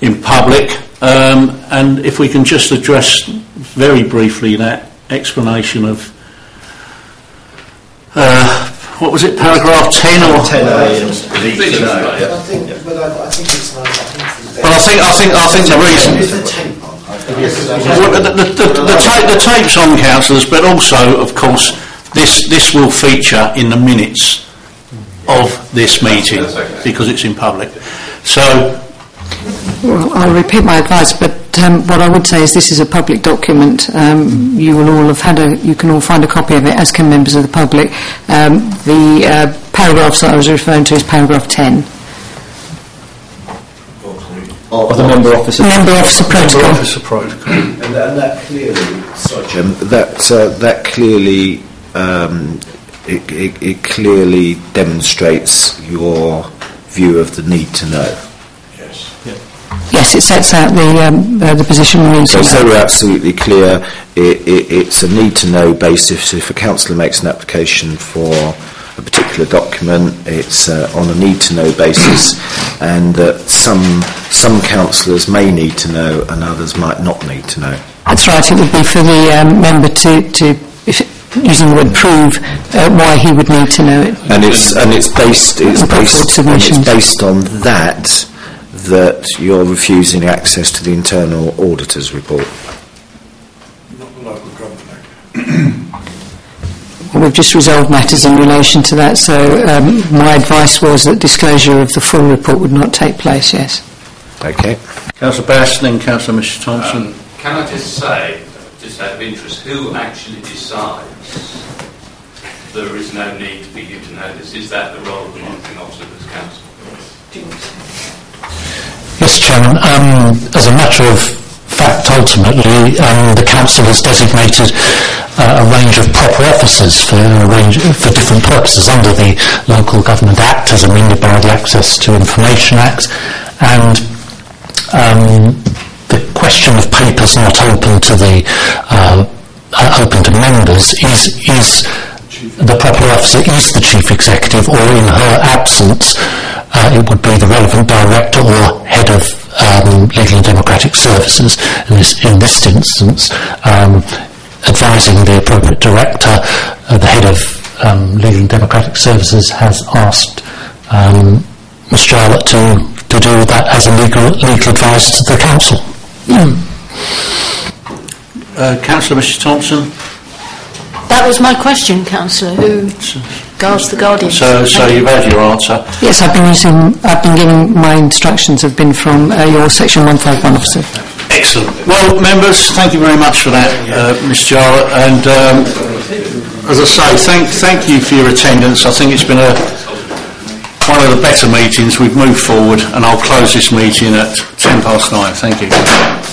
in public, and if we can just address very briefly that explanation of what was it, paragraph 10 or 10A? I think the reason the tape's on, councillors, but also, of course, this will feature in the minutes of this meeting because it's in public. So, well, I'll repeat my advice, but what I would say is this is a public document. You will all have you can all find a copy of it, as can members of the public. The paragraphs that I was referring to is paragraph 10. Of the member officer protocol. And that clearly, sorry, Jim, that clearly it clearly demonstrates your view of the need to know. Yes, it sets out the position we need to know. So we're absolutely clear. It's a need to know basis. If a councillor makes an application for a particular document, it's on a need to know basis, and some councillors may need to know and others might not need to know. That's right. It would be for the member to using the word prove why he would need to know it. And it's based on that you're refusing access to the internal auditor's report. We've just resolved matters in relation to that, so my advice was that disclosure of the full report would not take place, yes. Okay. Councillor Bass, then Councillor Mr Thompson. Can I just say, just out of interest, who actually decides there is no need for you to know this? Is that the role of the monitoring officer of this council? Yes, Chairman. As a matter of fact, ultimately, the council has designated a range of proper officers for different purposes under the Local Government Act, as amended by the Access to Information Act, and the question of papers not open to members is the proper officer is the chief executive, or in her absence, it would be the relevant director or head of Legal and Democratic Services. In this instance, advising the appropriate director, the head of Legal and Democratic Services has asked Ms Jarlett to do that as a legal advice to the council. Councillor Mr Thompson. That was my question, Councillor. Who guards the Guardian? So you've had your answer. Yes, I've been giving my instructions have been from your Section 151 officer. Excellent. Well, members, thank you very much for that, Ms Jarrett. And as I say, thank you for your attendance. I think it's been one of the better meetings. We've moved forward, and I'll close this meeting at 9:10. Thank you.